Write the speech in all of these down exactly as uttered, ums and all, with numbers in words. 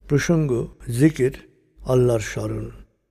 প্রসঙ্গ জিকির, আল্লাহর স্মরণ।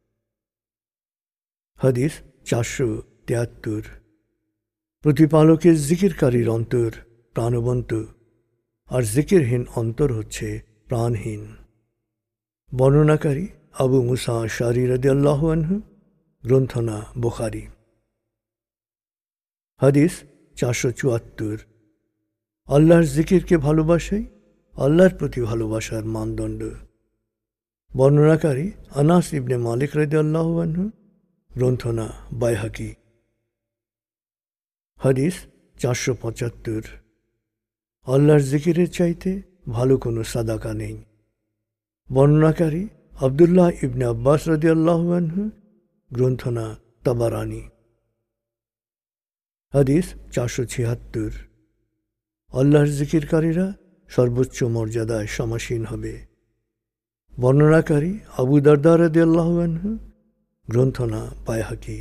হাদিস চারশো তিয়াত্তর। প্রতিপালকের জিকিরকারীর অন্তর প্রাণবন্ত, আর জিকিরহীন অন্তর হচ্ছে প্রাণহীন। বর্ণনাকারী আবু মুসা আশআরী রাদিয়াল্লাহু আনহু, গ্রন্থনা বুখারী। হাদিস চারশো চুয়াত্তর। আল্লাহর জিকিরকে ভালোবাসাই আল্লাহর প্রতি ভালোবাসার মানদণ্ড। বর্ণনাকারী আনাস ইবনে মালিক রাদিয়াল্লাহু আনহু, গ্রন্থনা বাইহাকী। হাদিস চারশো পঁচাত্তর। আল্লাহর জিকিরের চাইতে ভালো কোনো সাদাকা নেই। বর্ণনাকারী আবদুল্লাহ ইবনে আব্বাস রাদিয়াল্লাহু আনহু, গ্রন্থনা তাবারানী। হাদিস চারশো ছিয়াত্তর। আল্লাহর জিকিরকারীরা সর্বোচ্চ মর্যাদায় সমাসীন হবে। বর্ণনাকারী আবু দারদা রাদিয়াল্লাহু আনহু, গ্রন্থনা বাইহাকী।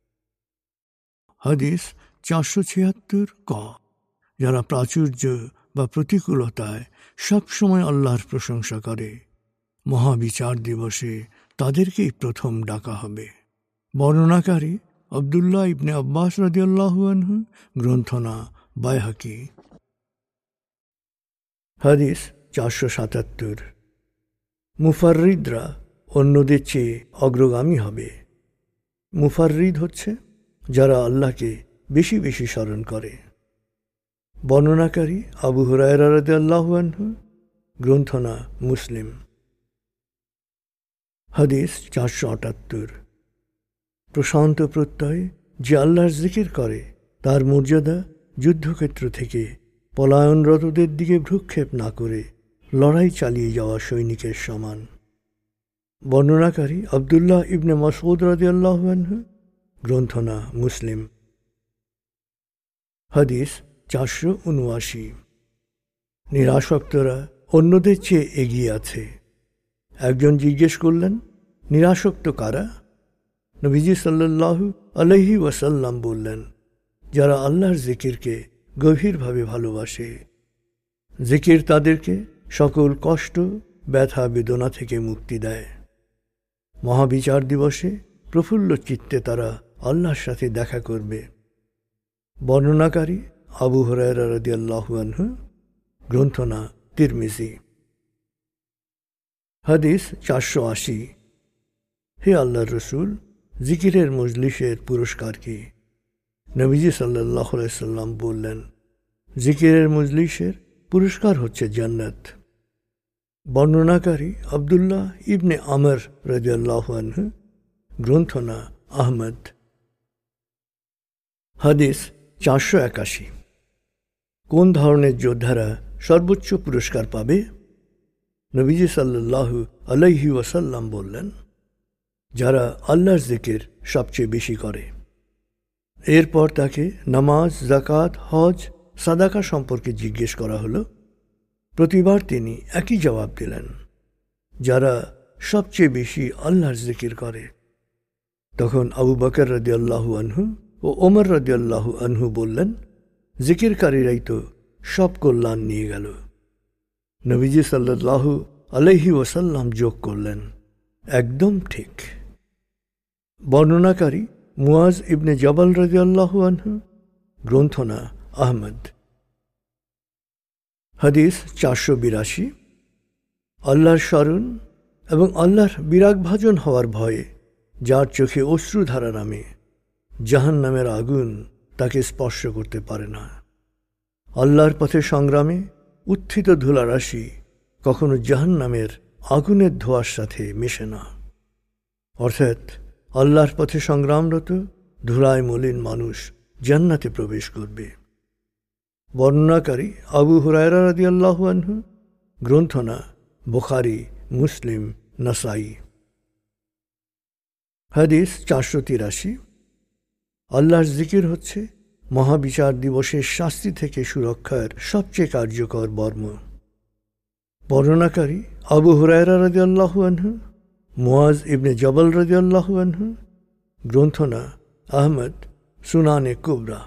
হাদিস চারশো ছিয়াত্তর ক। যারা প্রাচুর্য বা প্রতিকূলতায় সবসময় আল্লাহর প্রশংসা করে, মহাবিচার দিবসে তাদেরকেই প্রথম ডাকা হবে। বর্ণনাকারী আবদুল্লাহ ইবনে আব্বাস রাদিয়াল্লাহু আনহু, গ্রন্থনা বাইহাকী। হাদিস চারশো সাতাত্তর। মুফাররিদরা অন্যদের চেয়ে অগ্রগামী হবে। মুফাররিদ হচ্ছে যারা আল্লাহকে বেশি বেশি স্মরণ করে। বর্ণনাকারী আবু হুরায়রা রাদিয়াল্লাহু আনহু, গ্রন্থনা মুসলিম। হাদিস চারশো আটাত্তর। প্রশান্ত প্রত্যয় যে আল্লাহর জিকির করে, তার মর্যাদা যুদ্ধক্ষেত্র থেকে পলায়নরতদের দিকে ভ্রুক্ষেপ না করে লড়াই চালিয়ে যাওয়া সৈনিকের সমান। বর্ণনাকারী আবদুল্লাহ ইবনে মাসউদ রাদিয়াল্লাহু আনহু, গ্রন্থনা মুসলিম। হাদিস চারশো উনআশি। নিরাসক্তরা অন্যদের চেয়ে এগিয়ে আছে। একজন জিজ্ঞেস করলেন, নিরাসক্ত কারা? নবীজি সাল্লাল্লাহু আলাইহি ওয়াসাল্লাম বললেন, যারা আল্লাহর জিকিরকে গভীরভাবে ভালোবাসে। জিকির তাদেরকে সকল কষ্ট, ব্যথা, বেদনা থেকে মুক্তি দেয়। মহাবিচার দিবসে প্রফুল্ল চিত্তে তারা আল্লাহর সাথে দেখা করবে। বর্ণনাকারী আবু হুরায়রা রাদিয়াল্লাহু আনহু, গ্রন্থনা তিরমিজি। হাদিস চারশো আশি। হে আল্লাহর রসুল, জিকিরের মজলিসের পুরস্কার কি? নবীজি সাল্লাল্লাহু আলাইহি সাল্লাম বললেন, জিকিরের মজলিসের পুরস্কার হচ্ছে জান্নাত। বর্ণনাকারী আবদুল্লাহ ইবনে আমর রাদিয়াল্লাহু আনহু, গ্রন্থনা আহমদ। হাদিস চারশো একাশি। কোন ধরনের যোদ্ধারা সর্বোচ্চ পুরস্কার পাবে? নবীজি সাল্লাল্লাহু আলাইহি ওয়াসাল্লাম বললেন, যারা আল্লাহর জিকির সবচেয়ে বেশি করে। এরপর তাকে নামাজ, যাকাত, হজ, সাদাকা সম্পর্কে জিজ্ঞেস করা হলো। প্রতিবার তিনি একই জবাব দিলেন, যারা সবচেয়ে বেশি আল্লাহর জিকির করে। তখন আবু বকর রাদিয়াল্লাহু আনহু ও ওমর রাদিয়াল্লাহু আনহু বললেন, জিকিরকারীরাই তো সব কল্যাণ নিয়ে গেল। নবীজি সাল্লাল্লাহু আলাইহি ওয়াসাল্লাম যোগ করলেন, একদম ঠিক। বর্ণনাকারী মুয়াজ ইবনে জাবাল রাদিয়াল্লাহু আনহু, গ্রন্থনা আহমদ। হাদিস চারশো বিরাশি। আল্লাহর স্মরণ এবং আল্লাহর বিরাগভাজন হওয়ার ভয়ে যার চোখে অশ্রুধারা নামে, জাহান্নামের আগুন তাকে স্পর্শ করতে পারে না। আল্লাহর পথে সংগ্রামে উত্থিত ধুলারাশি কখনো জাহান্নামের আগুনের ধোঁয়ার সাথে মেশে না। অর্থাৎ আল্লাহর পথে সংগ্রামরত ধুলায় মলিন মানুষ জান্নাতে প্রবেশ করবে। বর্ণনাকারী আবু হুরায়রা রাদিয়াল্লাহু আনহু, গ্রন্থনা বুখারী, মুসলিম, নাসাই। হাদিস চারশো তিরাশি। আল্লাহর জিকির হচ্ছে মহাবিচার দিবসের শাস্তি থেকে সুরক্ষার সবচেয়ে কার্যকর বর্ম। বর্ণনাকারী আবু হুরায়রা রাদিয়াল্লাহু আনহু, মুয়াজ ইবনে জাবাল রাদিয়াল্লাহু আনহু, গ্রন্থনা আহমদ, সুনানে কুবরা।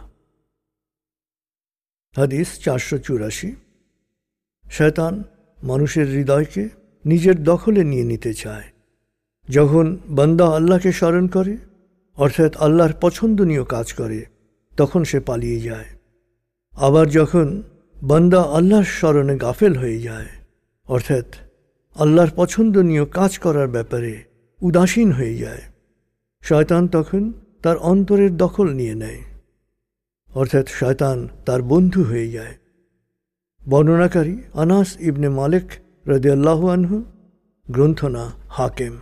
হাদিস চারশো চুরাশি। শয়তান মানুষের হৃদয়কে নিজের দখলে নিয়ে নিতে চায়। যখন বান্দা আল্লাহকে স্মরণ করে, অর্থাৎ আল্লাহর পছন্দনীয় কাজ করে, তখন সে পালিয়ে যায়। আবার যখন বান্দা আল্লাহর স্মরণে গাফেল হয়ে যায়, অর্থাৎ আল্লাহর পছন্দনীয় কাজ করার ব্যাপারে উদাসীন হয়ে যায়, শয়তান তখন তার অন্তরের দখল নিয়ে নেয়, অর্থাৎ শয়তান তার বন্ধু হয়ে যায়। বর্ণনাকারী আনাস ইবনে মালিক রাদিয়াল্লাহু আনহু, গ্রন্থনা হাকেম।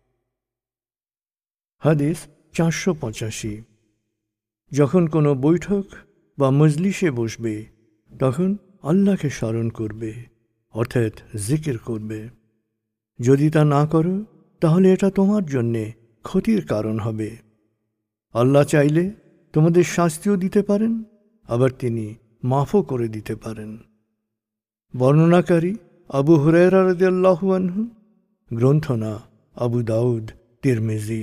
হাদিস চারশো পঁচাশি। যখন কোনো বৈঠক বা মজলিসে বসবে, তখন আল্লাহকে স্মরণ করবে, অর্থাৎ জিকির করবে। যদি তা না করো, তাহলে এটা তোমার জন্যে ক্ষতির কারণ হবে। আল্লাহ চাইলে তোমাদের শাস্তিও দিতে পারেন, আবার তিনি মাফও করে দিতে পারেন। বর্ণনাকারী আবু হুরায়রা রাদিয়াল্লাহু আনহু, গ্রন্থনা আবু দাউদ তিরমিজি।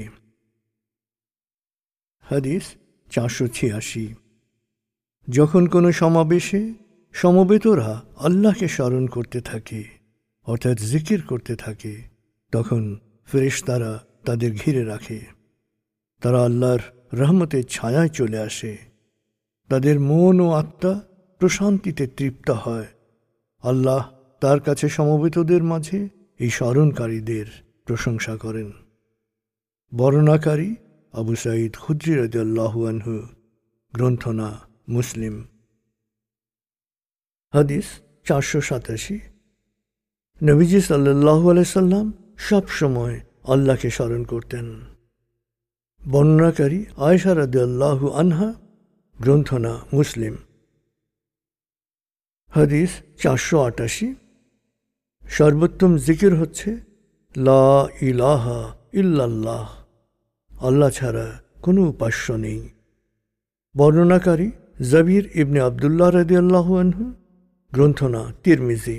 হাদিস চারশো ছিয়াশি। যখন কোনো সমাবেশে সমবেতরা আল্লাহকে স্মরণ করতে থাকে, অর্থাৎ জিকির করতে থাকে, তখন ফেরেশতারা তাদের ঘিরে রাখে। তারা আল্লাহর রহমতের ছায়ায় চলে আসে। তাদের মন ও আত্মা প্রশান্তিতে তৃপ্ত হয়। আল্লাহ তার কাছে সমবেতদের মাঝে এই স্মরণকারীদের প্রশংসা করেন। বর্ণনাকারী আবু সাঈদ খুদরি রাদিয়াল্লাহু আনহু, গ্রন্থনা মুসলিম। হাদিস চারশো সাতাশি। নবীজি সাল্লাল্লাহু আলাইহি সাল্লাম সব সময় আল্লাহকে স্মরণ করতেন। বর্ণনাকারী আয়েশা রাদিয়াল্লাহু আনহা, গ্রন্থনা মুসলিম। হাদিস চারশো আটাশি। সর্বোত্তম জিকির হচ্ছে লা ইলাহা ইল্লাল্লাহ, আল্লাহ ছাড়া কোনো উপাস্য নেই। বর্ণনাকারী জাবির ইবনে আবদুল্লাহ রাদিয়াল্লাহু আনহু, গ্রন্থনা তিরমিজি।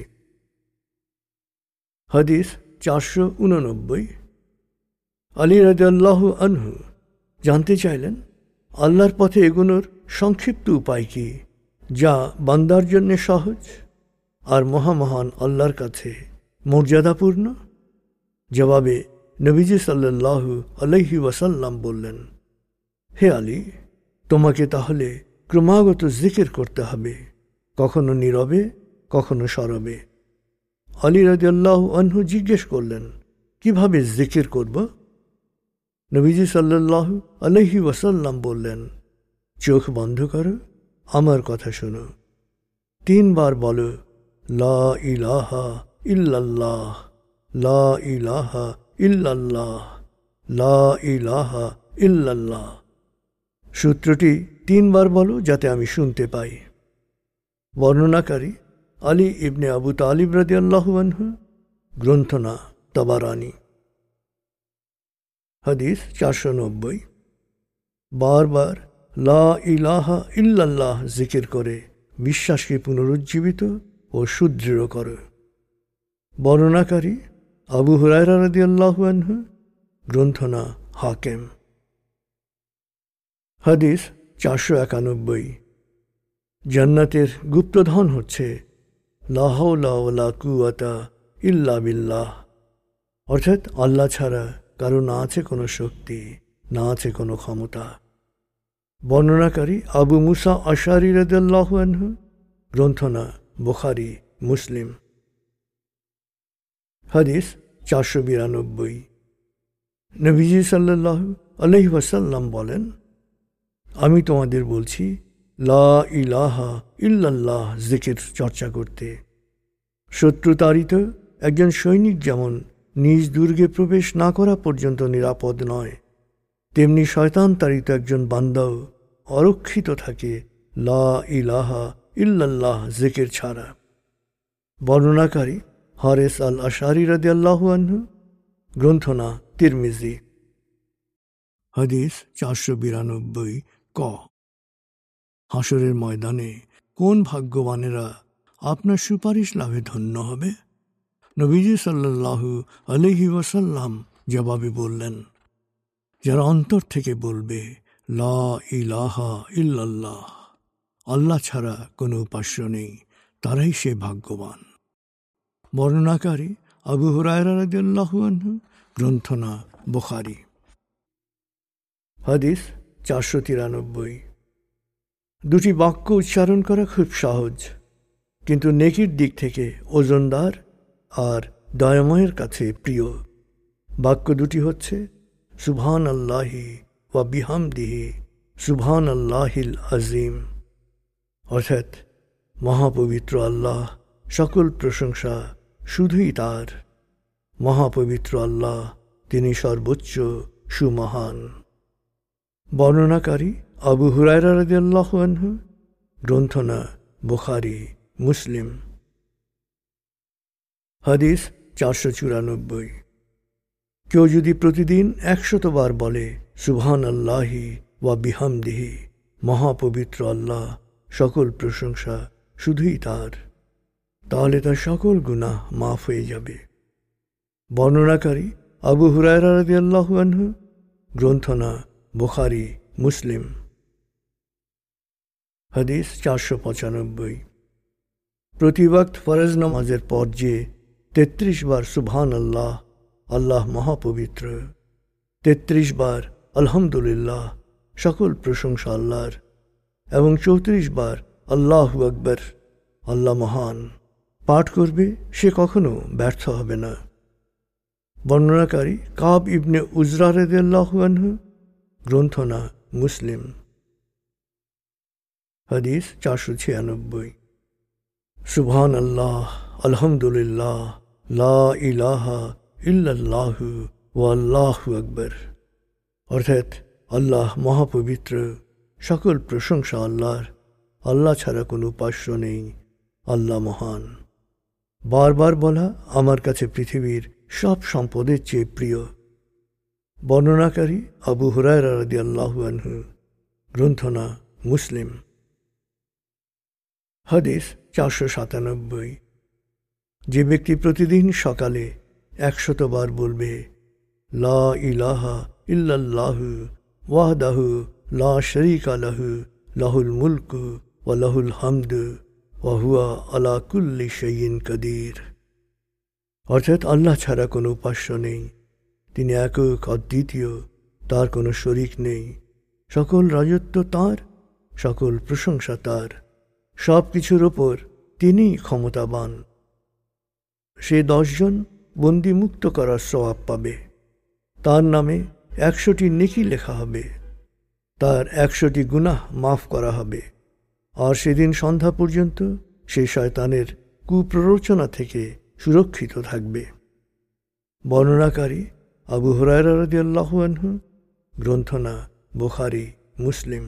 হাদিস চারশো উননব্বই। আলী রাদিয়াল্লাহু আনহু জানতে চাইলেন, আল্লাহর পথে এগোনোর সংক্ষিপ্ত উপায় কি, যা বান্দার জন্য সহজ আর মহামহান আল্লাহর কাছে মর্যাদাপূর্ণ? জবাবে নবীজি সাল্লাল্লাহু আলাইহি ওয়াসাল্লাম বললেন, হে আলী, তোমাকে তাহলে ক্রমাগত জিকির করতে হবে, কখনো নীরবে, কখনো সরবে। আলী রাদিয়াল্লাহু আনহু জিজ্ঞেস করলেন, কিভাবে জিকির করব? নবীজি সাল্লাল্লাহু আলাইহি ওয়াসাল্লাম বললেন, চোখ বন্ধ করো, আমার কথা শোনো, তিনবার বলো লা ইলাহা ইল্লাল্লাহ, লা ইলাহা ইল্লাল্লাহ, লা ইলাহা ইল্লাল্লাহ। সূত্রটি তিনবার বলো যাতে আমি শুনতে পাই। বর্ণনাকারী আলী ইবনে আবু তালিব রাদিয়াল্লাহু আনহু, গ্রন্থনা তাবারানি। হাদিস চারশো নব্বই। বারবার লা ইলাহা ইল্লাল্লাহ জিকির করে বিশ্বাসকে পুনরুজ্জীবিত ও সুদৃঢ় করো। বর্ণনাকারী আবু হুরায়রা রাদিয়াল্লাহু আনহু, গ্রন্থনা হাকেম। হাদিস চারশো একানব্বই। জান্নাতের গুপ্তধন হচ্ছে লা হাওলা ওয়ালা কুওয়াতা ইল্লা বিল্লাহ, অর্থাৎ আল্লাহ ছাড়া কারো না আছে কোনো শক্তি, না আছে কোনো ক্ষমতা। বর্ণনাকারী আবু মুসা আশআরী রাদিয়াল্লাহু আনহু, গ্রন্থনা বুখারী মুসলিম। হাদিস চারশো বিরানব্বই। নবীজি সাল্লাল্লাহু আলাইহি ওয়াসাল্লাম বলেন, আমি তোমাদের বলছি লা ইলাহা ইল্লাল্লাহ জিকির চর্চা করতে। শত্রু তাড়িত একজন সৈনিক যেমন নিজ দুর্গে প্রবেশ না করা পর্যন্ত নিরাপদ নয়, তেমনি শয়তান তাড়িত একজন বান্দাও অরক্ষিত থাকে লা ইলাহা ইল্লাল্লাহ জিকির ছাড়া। বর্ণনাকারী হারেস আল আশআরী রাদিয়াল্লাহু আনহু, গ্রন্থনা তিরমিজি। হাদিস চারশো বিরানব্বই ক। হাসরের ময়দানে কোন ভাগ্যবানেরা আপনার সুপারিশ লাভে ধন্য হবে? নবীজি সাল্লাল্লাহু আলাইহি ওয়াসাল্লাম জবাবে বললেন, যারা অন্তর থেকে বলবে লা ইলাহা ইল্লাল্লাহ, আল্লাহ ছাড়া কোনো উপাস্য নেই, তারাই সে ভাগ্যবান। বর্ণনাকারী আবু হুরায়রা রাদিয়াল্লাহু আনহু, গ্রন্থনা বুখারী। হাদিস চারশো তিরানব্বই। দুটি বাক্য উচ্চারণ করা খুব সহজ, কিন্তু নেকির দিক থেকে ওজনদার আর দয়াময়ের কাছে প্রিয়। বাক্য দুটি হচ্ছে সুবহান আল্লাহি ওয়া বিহামদিহি সুবহান আল্লাহিল আজিম, অর্থাৎ মহাপবিত্র আল্লাহ, সকল প্রশংসা শুধুই তার। মহাপবিত্র আল্লাহ, তিনি সর্বোচ্চ সুমহান। বর্ণনাকারী আবু হুরায়রা রাদিয়াল্লাহু আনহু, গ্রন্থনা বুখারী মুসলিম। হাদিস চারশো চুরানব্বই। কেউ যদি প্রতিদিন একশতবার বলে সুবহান আল্লাহি ওয়া বিহামদিহি, মহাপবিত্র আল্লাহ, সকল প্রশংসা শুধুই তার, তাহলে তার সকল গুনাহ মাফ হয়ে যাবে। বর্ণনাকারী আবু হুরায়রা রাদিয়াল্লাহু আনহু, গ্রন্থনা বুখারী মুসলিম। হাদিস চারশো পঁচানব্বই। প্রতি ওয়াক্ত ফরজ নামাজের পর যে তেত্রিশ বার সুবহান আল্লাহ, আল্লাহ মহাপবিত্র, তেত্রিশ বার আলহামদুলিল্লাহ, সকল প্রশংসা আল্লাহর, এবং চৌত্রিশ বার আল্লাহু আকবার, আল্লাহ মহান, পাঠ করবে, সে কখনো ব্যর্থ হবে না। বর্ণনাকারী কাব ইবনে উজরা রাদিয়াল্লাহু আনহু, গ্রন্থনা মুসলিম। হাদিস চারশো ছিয়ানব্বই। সুবহান আল্লাহ, আলহামদুলিল্লাহ, লা ইলাহা ইল্লাল্লাহু ওয়া আল্লাহু আকবার, অর্থাৎ আল্লাহ মহাপবিত্র, সকল প্রশংসা আল্লাহর, আল্লাহ ছাড়া কোনো উপাস্য নেই, আল্লাহ মহান। বারবার বলা আমার কাছে পৃথিবীর সব সম্পদের চেয়ে প্রিয়। বর্ণনাকারী আবু হুরায়রা রাদিয়াল্লাহু আনহু, গ্রন্থনা মুসলিম। হাদিস চারশো সাতানব্বই। যে ব্যক্তি প্রতিদিন সকালে একশতবার বলবে লা ইলাহা ইল্লাল্লাহু ওয়াহদাহু লা শারীকা লাহু লাহুল মুলকু ওয়া লাহুল হামদু ওয়া হুয়া আলা কুল্লি শাইইন কাদির, অর্থাৎ আল্লাহ ছাড়া কোনো উপাস্য নেই, তিনি একক অদ্বিতীয়, তার কোনো শরীক নেই, সকল রাজত্ব তাঁর, সকল প্রশংসা তাঁর, সব কিছুর ওপর তিনিই ক্ষমতাবান। সে দশজন বন্দি মুক্ত করার সওয়াব পাবে, তার নামে একশোটি নেকি লেখা হবে, তার একশোটি গুনাহ মাফ করা হবে, আর সেদিন সন্ধ্যা পর্যন্ত সে শয়তানের কুপ্ররোচনা থেকে সুরক্ষিত থাকবে। বর্ণনাকারী আবু হুরায়রা রাদিয়াল্লাহু আনহু, গ্রন্থনা বুখারী মুসলিম।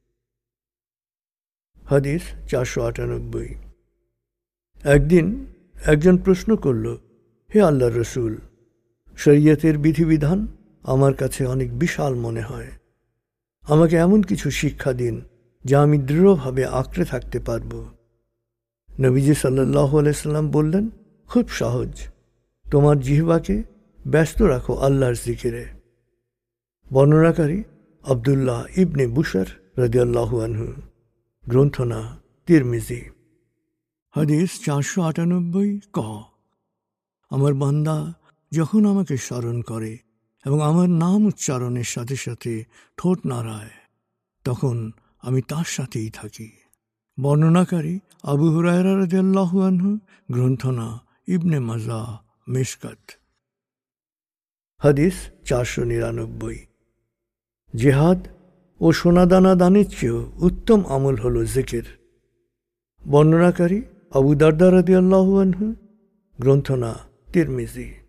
হাদিস চারশো আটানব্বই। একদিন একজন প্রশ্ন করল, হে আল্লাহর রসুল, শরীয়তের বিধিবিধান আমার কাছে অনেক বিশাল মনে হয়, আমাকে এমন কিছু শিক্ষা দিন যা আমি দৃঢ়ভাবে আঁকড়ে থাকতে পারব। নবীজি সাল্লাল্লাহু আলাইহি সাল্লাম বললেন, খুব সহজ, তোমার জিহ্বাকে ব্যস্ত রাখো আল্লাহর জিকিরে। বর্ণনাকারী আব্দুল্লাহ ইবনে বুশর রাদিয়াল্লাহু আনহু, গ্রন্থনা তিরমিজি। হাদিস চারশো আটানব্বই। ক আমার বান্দা যখন আমাকে স্মরণ করে এবং আমার নাম উচ্চারণের সাথে সাথে ঠোঁট নাড়ায়, তখন আমি তার সাথেই থাকি। বর্ণনাকারী আবু হুরায়রা রাদিয়াল্লাহু আনহু, গ্রন্থনা ইবনে মাজা মিশকাত। হাদিস চারশো নিরানব্বই। জিহাদ ও সোনাদানা দানের চেয়েও উত্তম আমল হল জিকির। বর্ণনাকারী আবু দারদা রাদিয়াল্লাহু আনহু, গ্রন্থনা তিরমিজি।